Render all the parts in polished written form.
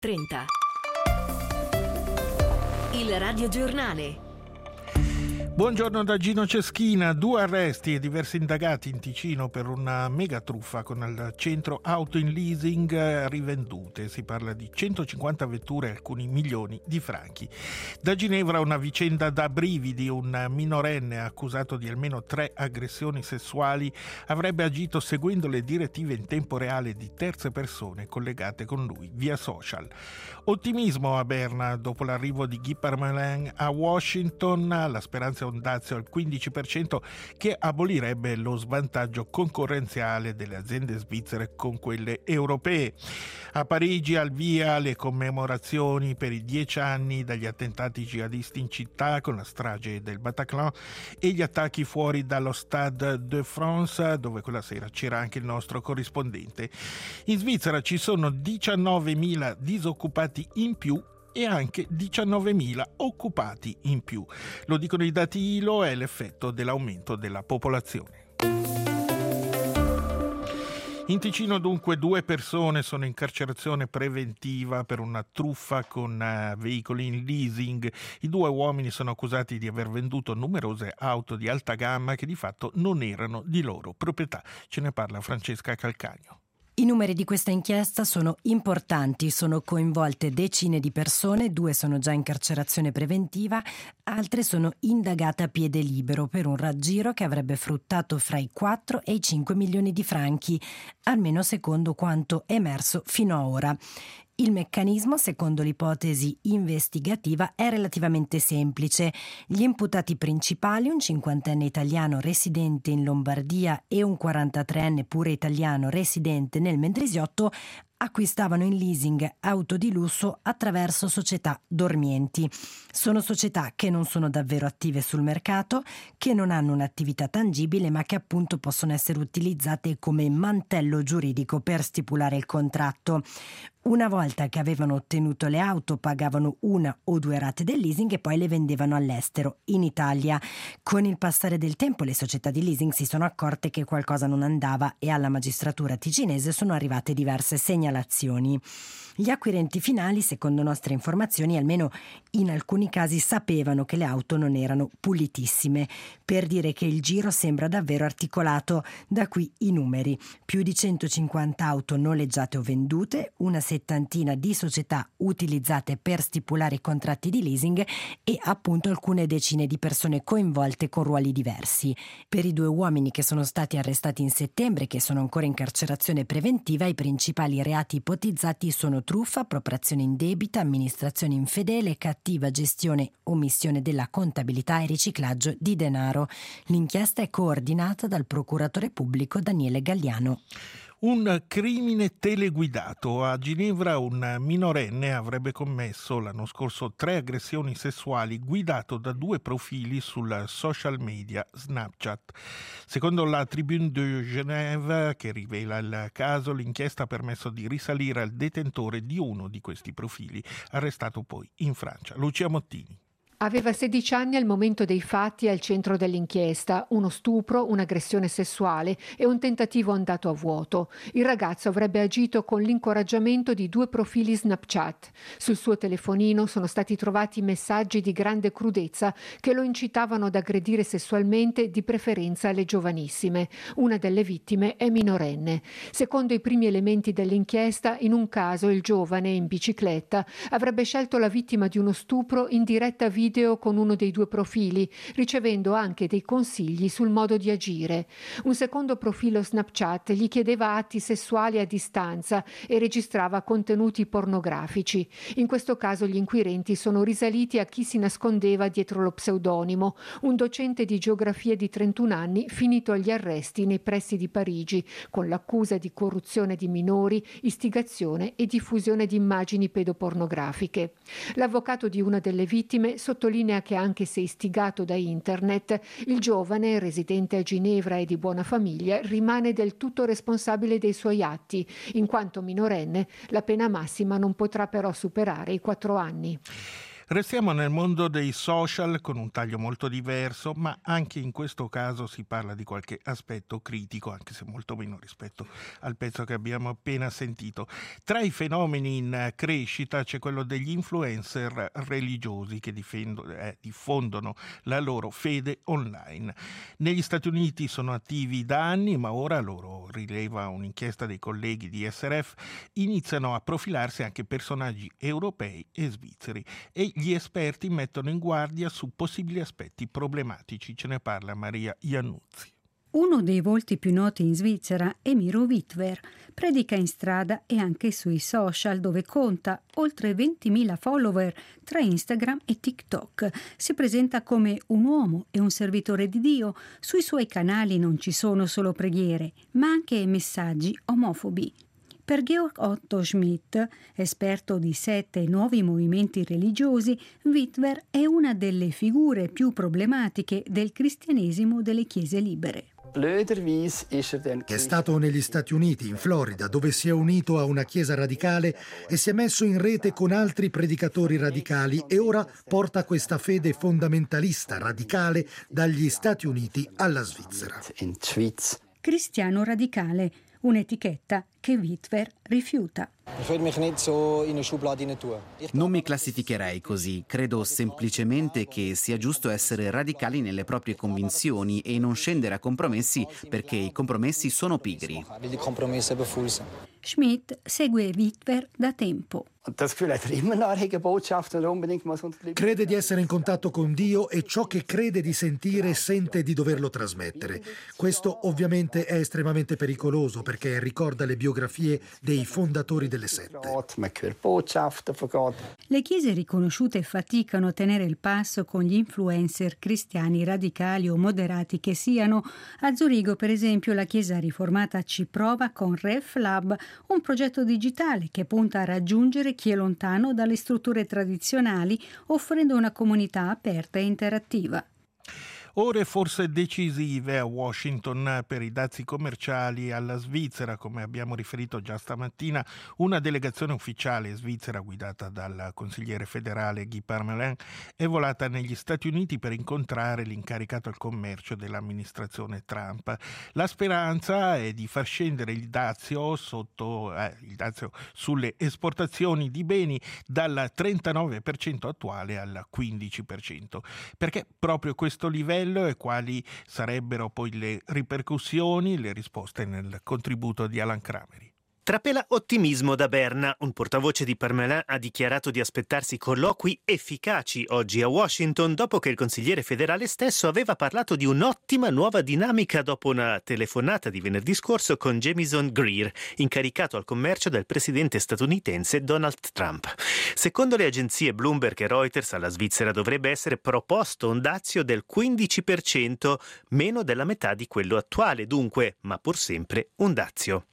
30. Il radiogiornale. Buongiorno da Gino Ceschina. 2 arresti e diversi indagati in Ticino per una mega truffa con al centro auto in leasing rivendute. Si parla di 150 vetture e alcuni milioni di franchi. Da Ginevra una vicenda da brividi. Un minorenne accusato di almeno 3 aggressioni sessuali avrebbe agito seguendo le direttive in tempo reale di terze persone collegate con lui via social. Ottimismo a Berna dopo l'arrivo di Guy Parmelin a Washington. La speranza è un dazio al 15% che abolirebbe lo svantaggio concorrenziale delle aziende svizzere con quelle europee. A Parigi al via le commemorazioni per i 10 anni dagli attentati jihadisti in città con la strage del Bataclan e gli attacchi fuori dallo Stade de France, dove quella sera c'era anche il nostro corrispondente. In Svizzera ci sono 19.000 disoccupati in più e anche 19.000 occupati in più. Lo dicono i dati ILO, è l'effetto dell'aumento della popolazione. In Ticino dunque 2 persone sono in carcerazione preventiva per una truffa con veicoli in leasing. I 2 uomini sono accusati di aver venduto numerose auto di alta gamma che di fatto non erano di loro proprietà. Ce ne parla Francesca Calcagno. I numeri di questa inchiesta sono importanti, sono coinvolte decine di persone, 2 sono già in carcerazione preventiva, altre sono indagate a piede libero per un raggiro che avrebbe fruttato fra i 4 e i 5 milioni di franchi, almeno secondo quanto emerso fino ad ora. Il meccanismo, secondo l'ipotesi investigativa, è relativamente semplice. Gli imputati principali, un 50enne italiano residente in Lombardia e un 43enne pure italiano residente nel Mendrisiotto, acquistavano in leasing auto di lusso attraverso società dormienti. Sono società che non sono davvero attive sul mercato, che non hanno un'attività tangibile, ma che appunto possono essere utilizzate come mantello giuridico per stipulare il contratto. Una volta che avevano ottenuto le auto, pagavano 1 o 2 rate del leasing e poi le vendevano all'estero, in Italia. Con il passare del tempo le società di leasing si sono accorte che qualcosa non andava e alla magistratura ticinese sono arrivate diverse segnalazioni. Gli acquirenti finali, secondo nostre informazioni, almeno in alcuni casi sapevano che le auto non erano pulitissime, per dire che il giro sembra davvero articolato. Da qui i numeri: più di 150 auto noleggiate o vendute, una 70 di società utilizzate per stipulare i contratti di leasing e appunto alcune decine di persone coinvolte con ruoli diversi. Per i 2 uomini che sono stati arrestati in settembre, che sono ancora in carcerazione preventiva, i principali reati ipotizzati sono truffa, appropriazione indebita, amministrazione infedele, cattiva gestione, omissione della contabilità e riciclaggio di denaro. L'inchiesta è coordinata dal procuratore pubblico Daniele Galliano. Un crimine teleguidato. A Ginevra un minorenne avrebbe commesso l'anno scorso 3 aggressioni sessuali guidato da 2 profili sul social media Snapchat. Secondo la Tribune de Genève, che rivela il caso, l'inchiesta ha permesso di risalire al detentore di uno di questi profili, arrestato poi in Francia. Lucia Mottini. Aveva 16 anni al momento dei fatti al centro dell'inchiesta, uno stupro, un'aggressione sessuale e un tentativo andato a vuoto. Il ragazzo avrebbe agito con l'incoraggiamento di 2 profili Snapchat. Sul suo telefonino sono stati trovati messaggi di grande crudezza che lo incitavano ad aggredire sessualmente, di preferenza le giovanissime. Una delle vittime è minorenne. Secondo i primi elementi dell'inchiesta, in un caso il giovane in bicicletta avrebbe scelto la vittima di uno stupro in diretta video con uno dei 2 profili, ricevendo anche dei consigli sul modo di agire. Un secondo profilo Snapchat gli chiedeva atti sessuali a distanza e registrava contenuti pornografici. In questo caso gli inquirenti sono risaliti a chi si nascondeva dietro lo pseudonimo, un docente di geografia di 31 anni finito agli arresti nei pressi di Parigi con l'accusa di corruzione di minori, istigazione e diffusione di immagini pedopornografiche. L'avvocato di una delle vittime sottolinea che anche se istigato da internet, il giovane, residente a Ginevra e di buona famiglia, rimane del tutto responsabile dei suoi atti. In quanto minorenne, la pena massima non potrà però superare i 4 anni. Restiamo nel mondo dei social con un taglio molto diverso, ma anche in questo caso si parla di qualche aspetto critico, anche se molto meno rispetto al pezzo che abbiamo appena sentito. Tra i fenomeni in crescita c'è quello degli influencer religiosi che diffondono la loro fede online. Negli Stati Uniti sono attivi da anni, ma ora, loro rileva un'inchiesta dei colleghi di SRF, iniziano a profilarsi anche personaggi europei e svizzeri e gli esperti mettono in guardia su possibili aspetti problematici. Ce ne parla Maria Iannuzzi. Uno dei volti più noti in Svizzera è Miro Wittwer. Predica in strada e anche sui social, dove conta oltre 20.000 follower tra Instagram e TikTok. Si presenta come un uomo e un servitore di Dio. Sui suoi canali non ci sono solo preghiere, ma anche messaggi omofobi. Per Georg Otto Schmidt, esperto di sette e nuovi movimenti religiosi, Wittwer è una delle figure più problematiche del cristianesimo delle chiese libere. È stato negli Stati Uniti, in Florida, dove si è unito a una chiesa radicale e si è messo in rete con altri predicatori radicali e ora porta questa fede fondamentalista radicale dagli Stati Uniti alla Svizzera. Cristiano radicale, un'etichetta che Wittwer rifiuta. Non mi classificherei così, credo semplicemente che sia giusto essere radicali nelle proprie convinzioni e non scendere a compromessi perché i compromessi sono pigri. Schmidt segue Wittwer da tempo. Crede di essere in contatto con Dio e ciò che crede di sentire sente di doverlo trasmettere. Questo ovviamente è estremamente pericoloso perché ricorda le biografie dei fondatori delle sette. Le chiese riconosciute faticano a tenere il passo con gli influencer cristiani radicali o moderati che siano. A Zurigo, per esempio, la chiesa riformata ci prova con RefLab, un progetto digitale che punta a raggiungere chi è lontano dalle strutture tradizionali, offrendo una comunità aperta e interattiva. Ore forse decisive a Washington per i dazi commerciali alla Svizzera. Come abbiamo riferito già stamattina, una delegazione ufficiale svizzera guidata dal consigliere federale Guy Parmelin è volata negli Stati Uniti per incontrare l'incaricato al commercio dell'amministrazione Trump. La speranza è di far scendere il dazio sulle esportazioni di beni dal 39% attuale al 15%, perché proprio questo livello e quali sarebbero poi le ripercussioni, le risposte nel contributo di Alan Crameri. Trapela ottimismo da Berna. Un portavoce di Parmelin ha dichiarato di aspettarsi colloqui efficaci oggi a Washington dopo che il consigliere federale stesso aveva parlato di un'ottima nuova dinamica dopo una telefonata di venerdì scorso con Jamison Greer, incaricato al commercio del presidente statunitense Donald Trump. Secondo le agenzie Bloomberg e Reuters, alla Svizzera dovrebbe essere proposto un dazio del 15%, meno della metà di quello attuale, dunque, ma pur sempre un dazio.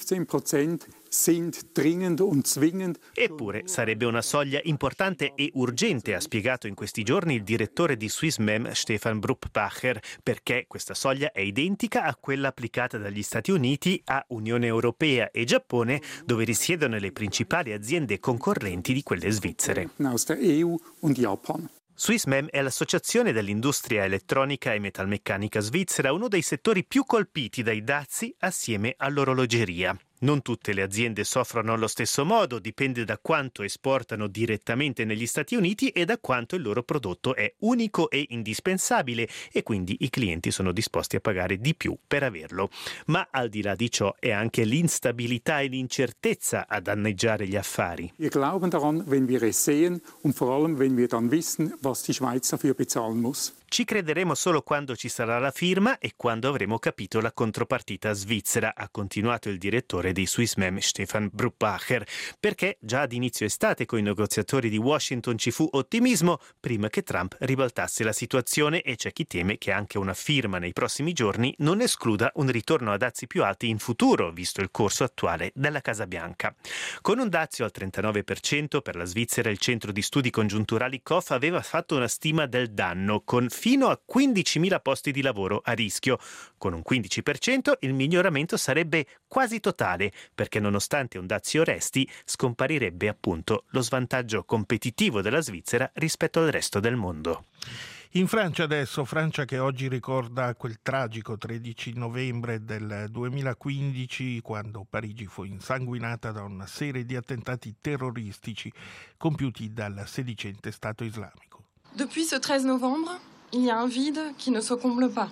15% sind dringend und zwingend. Eppure sarebbe una soglia importante e urgente, ha spiegato in questi giorni il direttore di Swissmem Stefan Brupbacher, perché questa soglia è identica a quella applicata dagli Stati Uniti a Unione Europea e Giappone, dove risiedono le principali aziende concorrenti di quelle svizzere. Aus der EU und Japan. Swissmem è l'associazione dell'industria elettronica e metalmeccanica svizzera, uno dei settori più colpiti dai dazi assieme all'orologeria. Non tutte le aziende soffrono allo stesso modo, dipende da quanto esportano direttamente negli Stati Uniti e da quanto il loro prodotto è unico e indispensabile e quindi i clienti sono disposti a pagare di più per averlo. Ma al di là di ciò è anche l'instabilità e l'incertezza a danneggiare gli affari. Wir glauben daran, wenn wir es sehen und vor allem, wenn wir dann wissen, was die Schweiz dafür bezahlen muss. Ci crederemo solo quando ci sarà la firma e quando avremo capito la contropartita svizzera, ha continuato il direttore di Swissmem Stefan Brupbacher, perché già ad inizio estate con i negoziatori di Washington ci fu ottimismo prima che Trump ribaltasse la situazione e c'è chi teme che anche una firma nei prossimi giorni non escluda un ritorno a dazi più alti in futuro, visto il corso attuale della Casa Bianca. Con un dazio al 39% per la Svizzera, il centro di studi congiunturali COF aveva fatto una stima del danno con fino a 15.000 posti di lavoro a rischio. Con un 15% il miglioramento sarebbe quasi totale, perché nonostante un dazio resti, scomparirebbe appunto lo svantaggio competitivo della Svizzera rispetto al resto del mondo. In Francia adesso, Francia che oggi ricorda quel tragico 13 novembre del 2015, quando Parigi fu insanguinata da una serie di attentati terroristici compiuti dal sedicente Stato islamico. Depuis ce 13 novembre, il y a un vide qui ne se comble pas.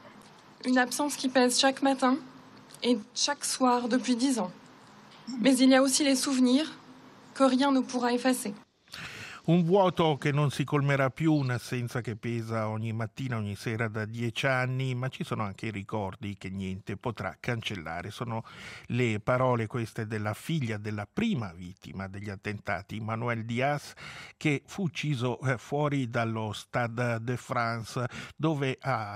Une absence qui pèse chaque matin et chaque soir depuis 10 ans. Mais il y a aussi les souvenirs que rien ne pourra effacer. Un vuoto che non si colmerà più, un'assenza che pesa ogni mattina, ogni sera da 10 anni, ma ci sono anche i ricordi che niente potrà cancellare. Sono le parole queste della figlia della prima vittima degli attentati, Manuel Diaz, che fu ucciso fuori dallo Stade de France, dove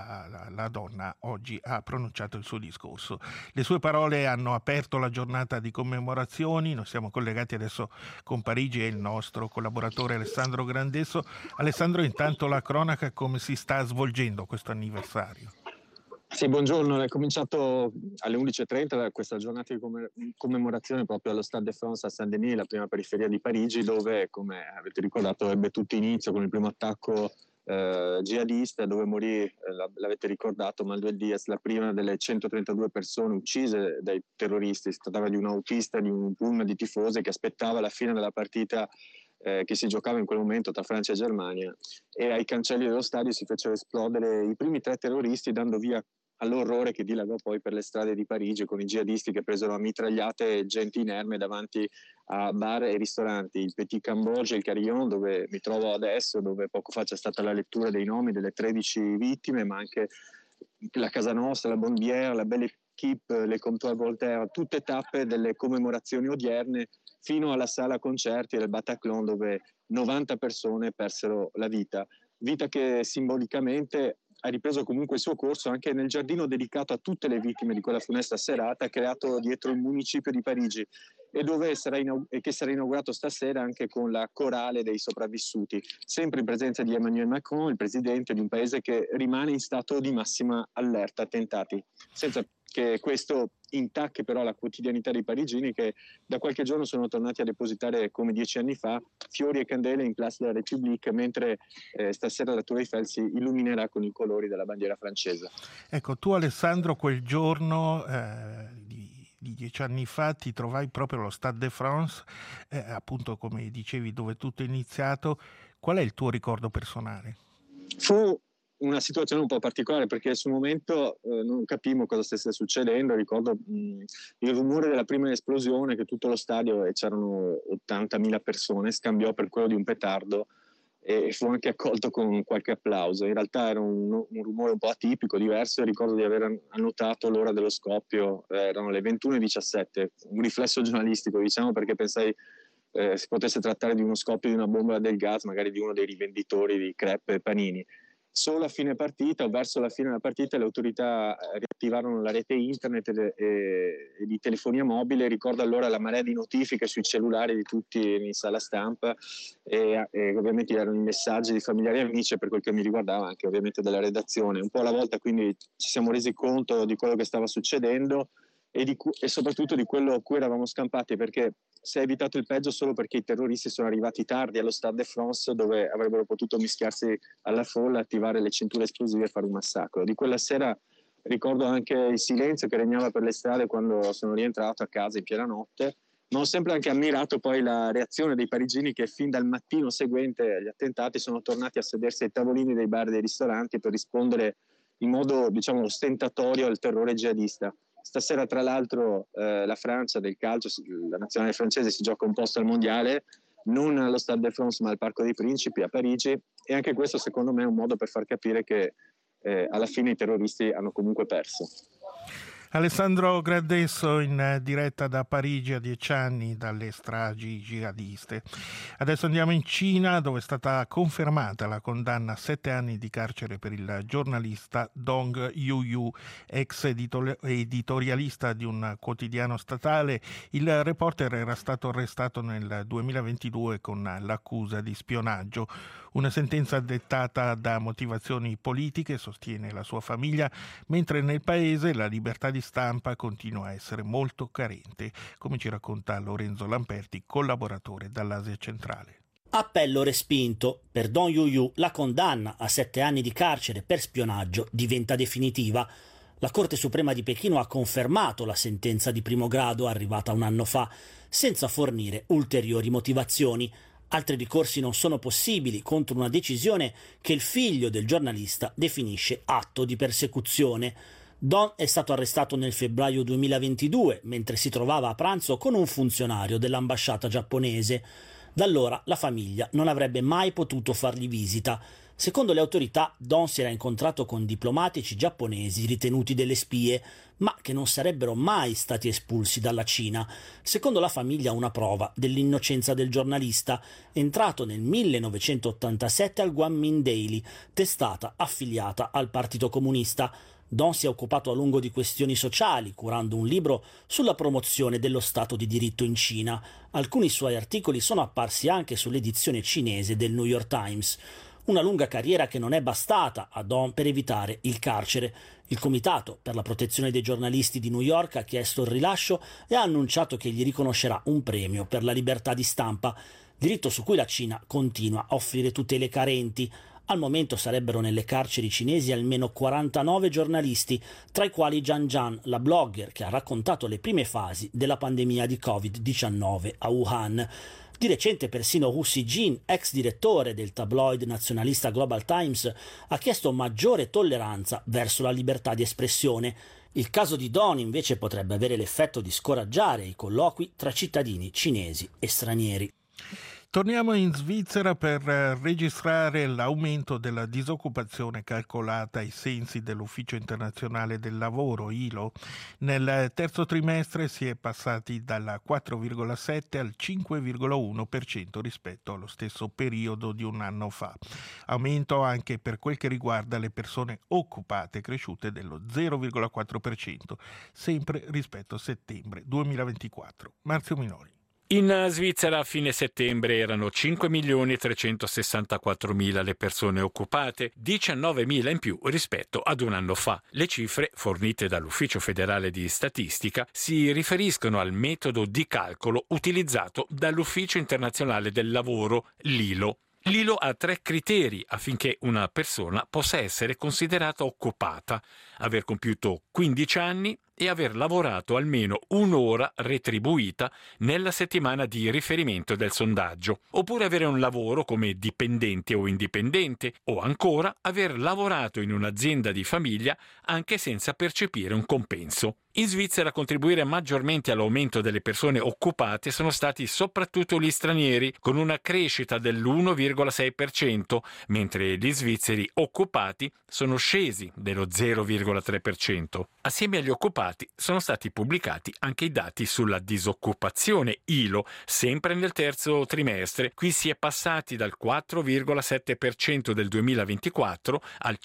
la donna oggi ha pronunciato il suo discorso. Le sue parole hanno aperto la giornata di commemorazioni. Noi siamo collegati adesso con Parigi e il nostro collaboratore Alessandro Grandesso. Alessandro, intanto la cronaca, come si sta svolgendo questo anniversario? Sì, buongiorno. È cominciato alle 11.30 questa giornata di commemorazione proprio allo Stade de France a Saint-Denis, la prima periferia di Parigi, dove, come avete ricordato, ebbe tutto inizio con il primo attacco jihadista, dove morì, l'avete ricordato, Manuel Diaz, la prima delle 132 persone uccise dai terroristi. Si trattava di un autista di un pullman di tifosi che aspettava la fine della partita che si giocava in quel momento tra Francia e Germania, e ai cancelli dello stadio si fecero esplodere i primi 3 terroristi, dando via all'orrore che dilagò poi per le strade di Parigi, con i jihadisti che presero a mitragliate gente inerme davanti a bar e ristoranti. Il Petit Cambodge e il Carillon, dove mi trovo adesso, dove poco fa c'è stata la lettura dei nomi delle 13 vittime, ma anche la Casa Nostra, la Bonbière, la Belle Équipe, le Comptoir Voltaire, tutte tappe delle commemorazioni odierne, fino alla sala concerti del Bataclan, dove 90 persone persero la vita che simbolicamente ha ripreso comunque il suo corso anche nel giardino dedicato a tutte le vittime di quella funesta serata, creato dietro il municipio di Parigi, e che sarà inaugurato stasera anche con la corale dei sopravvissuti, sempre in presenza di Emmanuel Macron, il presidente di un paese che rimane in stato di massima allerta attentati, senza che questo intacchi però la quotidianità dei parigini, che da qualche giorno sono tornati a depositare, come 10 anni fa, fiori e candele in Place de la République, mentre stasera la Tour Eiffel si illuminerà con i colori della bandiera francese. Ecco, tu Alessandro quel giorno di 10 anni fa ti trovai proprio allo Stade de France, appunto come dicevi, dove tutto è iniziato. Qual è il tuo ricordo personale? Fu una situazione un po' particolare, perché sul momento non capimmo cosa stesse succedendo. Ricordo il rumore della prima esplosione, che tutto lo stadio, e c'erano 80.000 persone, scambiò per quello di un petardo e fu anche accolto con qualche applauso. In realtà era un rumore un po' atipico, diverso, e ricordo di aver annotato l'ora dello scoppio, erano le 21:17, un riflesso giornalistico, diciamo, perché pensai si potesse trattare di uno scoppio di una bombola del gas, magari di uno dei rivenditori di crepe e panini. Solo a fine partita, o verso la fine della partita, le autorità riattivarono la rete internet e di telefonia mobile. Ricordo allora la marea di notifiche sui cellulari di tutti in sala stampa, e ovviamente erano i messaggi di familiari e amici, e per quel che mi riguardava anche ovviamente della redazione. Un po' alla volta quindi ci siamo resi conto di quello che stava succedendo e soprattutto di quello a cui eravamo scampati, perché si è evitato il peggio solo perché i terroristi sono arrivati tardi allo Stade de France, dove avrebbero potuto mischiarsi alla folla, attivare le cinture esplosive e fare un massacro. Di quella sera ricordo anche il silenzio che regnava per le strade quando sono rientrato a casa in piena notte, ma ho sempre anche ammirato poi la reazione dei parigini, che fin dal mattino seguente agli attentati sono tornati a sedersi ai tavolini dei bar e dei ristoranti per rispondere in modo, diciamo, ostentatorio al terrore jihadista. Stasera, tra l'altro, la Francia del calcio, la nazionale francese, si gioca un posto al mondiale, non allo Stade de France ma al Parco dei Principi a Parigi, e anche questo secondo me è un modo per far capire che alla fine i terroristi hanno comunque perso. Alessandro Grandesso in diretta da Parigi a 10 anni dalle stragi jihadiste. Adesso andiamo in Cina, dove è stata confermata la condanna a 7 anni di carcere per il giornalista Dong Yuyu, ex editorialista di un quotidiano statale. Il reporter era stato arrestato nel 2022 con l'accusa di spionaggio. Una sentenza dettata da motivazioni politiche, sostiene la sua famiglia, mentre nel paese la libertà di stampa continua a essere molto carente, come ci racconta Lorenzo Lamperti, collaboratore dall'Asia centrale. Appello respinto. Per Don Youyou la condanna a 7 anni di carcere per spionaggio diventa definitiva. La Corte Suprema di Pechino ha confermato la sentenza di primo grado arrivata un anno fa, senza fornire ulteriori motivazioni. Altri ricorsi non sono possibili contro una decisione che il figlio del giornalista definisce atto di persecuzione. Don è stato arrestato nel febbraio 2022 mentre si trovava a pranzo con un funzionario dell'ambasciata giapponese. Da allora la famiglia non avrebbe mai potuto fargli visita. Secondo le autorità, Don si era incontrato con diplomatici giapponesi ritenuti delle spie, ma che non sarebbero mai stati espulsi dalla Cina. Secondo la famiglia una prova dell'innocenza del giornalista, entrato nel 1987 al Guangmin Daily, testata affiliata al Partito Comunista. Don si è occupato a lungo di questioni sociali, curando un libro sulla promozione dello Stato di diritto in Cina. Alcuni suoi articoli sono apparsi anche sull'edizione cinese del New York Times. Una lunga carriera che non è bastata a Don per evitare il carcere. Il Comitato per la protezione dei giornalisti di New York ha chiesto il rilascio e ha annunciato che gli riconoscerà un premio per la libertà di stampa, diritto su cui la Cina continua a offrire tutele carenti. Al momento sarebbero nelle carceri cinesi almeno 49 giornalisti, tra i quali Zhan Zhan, la blogger che ha raccontato le prime fasi della pandemia di Covid-19 a Wuhan. Di recente persino Hu Xijin, ex direttore del tabloid nazionalista Global Times, ha chiesto maggiore tolleranza verso la libertà di espressione. Il caso di Don invece potrebbe avere l'effetto di scoraggiare i colloqui tra cittadini cinesi e stranieri. Torniamo in Svizzera per registrare l'aumento della disoccupazione calcolata ai sensi dell'Ufficio internazionale del lavoro, ILO. Nel terzo trimestre si è passati dalla 4,7 al 5,1% rispetto allo stesso periodo di un anno fa. Aumento anche per quel che riguarda le persone occupate, cresciute dello 0,4%, sempre rispetto a settembre 2024. Marzio Minori. In Svizzera a fine settembre erano 5.364.000 le persone occupate, 19.000 in più rispetto ad un anno fa. Le cifre, fornite dall'Ufficio federale di statistica, si riferiscono al metodo di calcolo utilizzato dall'Ufficio internazionale del lavoro, l'ILO. L'ILO ha 3 criteri affinché una persona possa essere considerata occupata: aver compiuto 15 anni e aver lavorato almeno un'ora retribuita nella settimana di riferimento del sondaggio, oppure avere un lavoro come dipendente o indipendente, o ancora aver lavorato in un'azienda di famiglia anche senza percepire un compenso. In Svizzera a contribuire maggiormente all'aumento delle persone occupate sono stati soprattutto gli stranieri, con una crescita dell'1,6%, mentre gli svizzeri occupati sono scesi dello 0,3%. Assieme agli occupati sono stati pubblicati anche i dati sulla disoccupazione ILO, sempre nel terzo trimestre. Qui si è passati dal 4,7% del 2024 al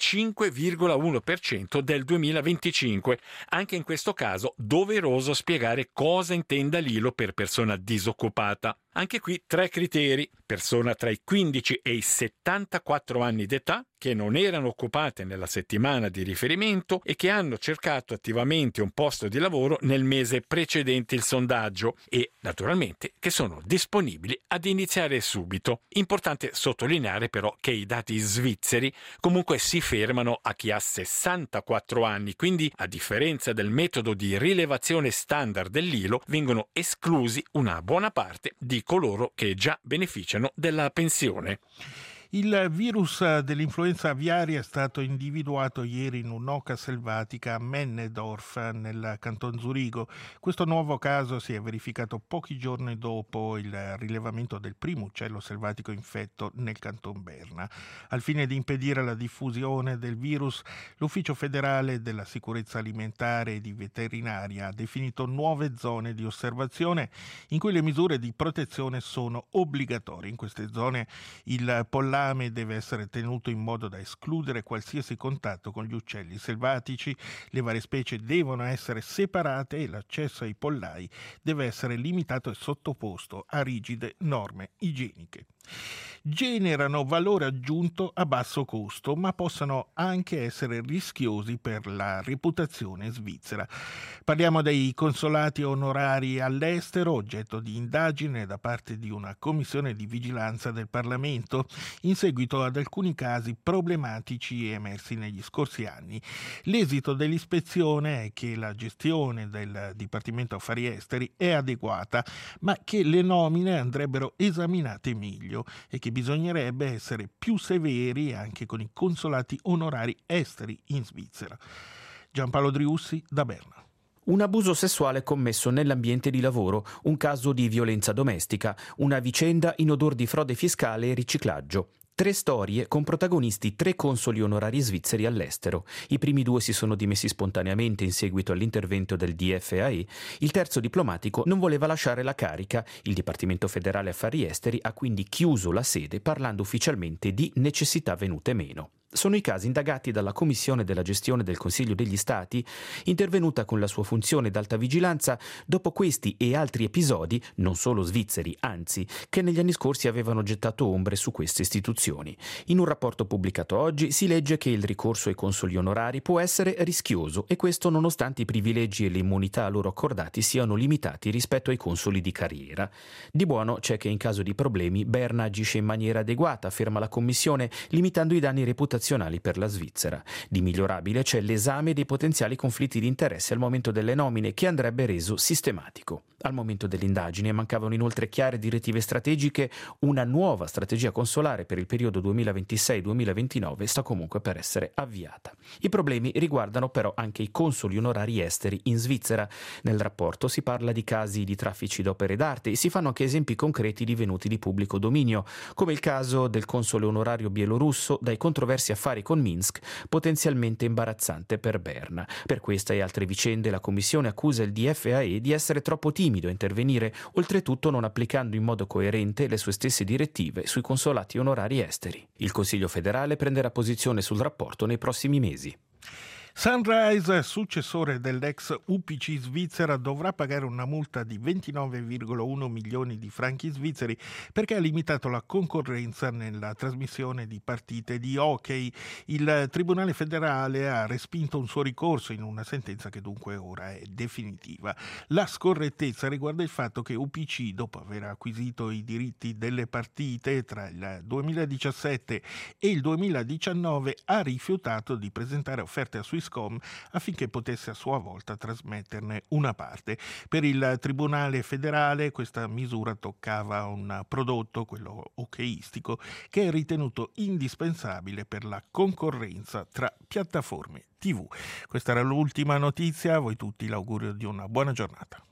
5,1% del 2025. Anche in questo caso doveroso spiegare cosa intenda l'ILO per persona disoccupata. Anche qui 3 criteri: persona tra i 15 e i 74 anni d'età, che non erano occupate nella settimana di riferimento e che hanno cercato attivamente un posto di lavoro nel mese precedente il sondaggio e, naturalmente, che sono disponibili ad iniziare subito. Importante sottolineare però che i dati svizzeri comunque si fermano a chi ha 64 anni, quindi, a differenza del metodo di rilevazione standard dell'ILO, vengono esclusi una buona parte di coloro che già beneficiano della pensione. Il virus dell'influenza aviaria è stato individuato ieri in un'oca selvatica a Männedorf, nel canton Zurigo. Questo nuovo caso si è verificato pochi giorni dopo il rilevamento del primo uccello selvatico infetto nel canton Berna. Al fine di impedire la diffusione del virus, l'Ufficio federale della sicurezza alimentare e di veterinaria ha definito nuove zone di osservazione in cui le misure di protezione sono obbligatorie. In queste zone il pollame deve essere tenuto in modo da escludere qualsiasi contatto con gli uccelli selvatici, le varie specie devono essere separate e l'accesso ai pollai deve essere limitato e sottoposto a rigide norme igieniche. Generano valore aggiunto a basso costo, ma possono anche essere rischiosi per la reputazione svizzera. Parliamo dei consolati onorari all'estero, oggetto di indagine da parte di una commissione di vigilanza del Parlamento, in seguito ad alcuni casi problematici emersi negli scorsi anni. L'esito dell'ispezione è che la gestione del Dipartimento Affari Esteri è adeguata, ma che le nomine andrebbero esaminate meglio e che bisognerebbe essere più severi anche con i consolati onorari esteri in Svizzera. Giampaolo Driussi da Berna. Un abuso sessuale commesso nell'ambiente di lavoro, un caso di violenza domestica, una vicenda in odor di frode fiscale e riciclaggio. 3 storie con protagonisti 3 consoli onorari svizzeri all'estero. I primi 2 si sono dimessi spontaneamente in seguito all'intervento del DFAE. Il terzo diplomatico non voleva lasciare la carica. Il Dipartimento Federale Affari Esteri ha quindi chiuso la sede parlando ufficialmente di necessità venute meno. Sono i casi indagati dalla Commissione della gestione del Consiglio degli Stati, intervenuta con la sua funzione d'alta vigilanza dopo questi e altri episodi, non solo svizzeri, anzi, che negli anni scorsi avevano gettato ombre su queste istituzioni. In un rapporto pubblicato oggi si legge che il ricorso ai consoli onorari può essere rischioso, e questo nonostante i privilegi e le immunità loro accordati siano limitati rispetto ai consoli di carriera. Di buono c'è che in caso di problemi Berna agisce in maniera adeguata, afferma la Commissione, limitando i danni reputazionali per la Svizzera. Di migliorabile c'è l'esame dei potenziali conflitti di interesse al momento delle nomine, che andrebbe reso sistematico. Al momento dell'indagine mancavano inoltre chiare direttive strategiche. Una nuova strategia consolare per il periodo 2026-2029 sta comunque per essere avviata. I problemi riguardano però anche i consoli onorari esteri in Svizzera. Nel rapporto si parla di casi di traffici d'opere d'arte e si fanno anche esempi concreti divenuti di pubblico dominio, come il caso del console onorario bielorusso dai controversi affari con Minsk, potenzialmente imbarazzante per Berna. Per questa e altre vicende la Commissione accusa il DFAE di essere troppo timido a intervenire, oltretutto non applicando in modo coerente le sue stesse direttive sui consolati onorari esteri. Il Consiglio federale prenderà posizione sul rapporto nei prossimi mesi. Sunrise, successore dell'ex UPC Svizzera, dovrà pagare una multa di 29,1 milioni di franchi svizzeri perché ha limitato la concorrenza nella trasmissione di partite di hockey. Il Tribunale federale ha respinto un suo ricorso in una sentenza che dunque ora è definitiva. La scorrettezza riguarda il fatto che UPC, dopo aver acquisito i diritti delle partite tra il 2017 e il 2019, ha rifiutato di presentare offerte a Swisscom affinché potesse a sua volta trasmetterne una parte. Per il Tribunale federale questa misura toccava un prodotto, quello hockeyistico, che è ritenuto indispensabile per la concorrenza tra piattaforme TV. Questa era l'ultima notizia, a voi tutti l'augurio di una buona giornata.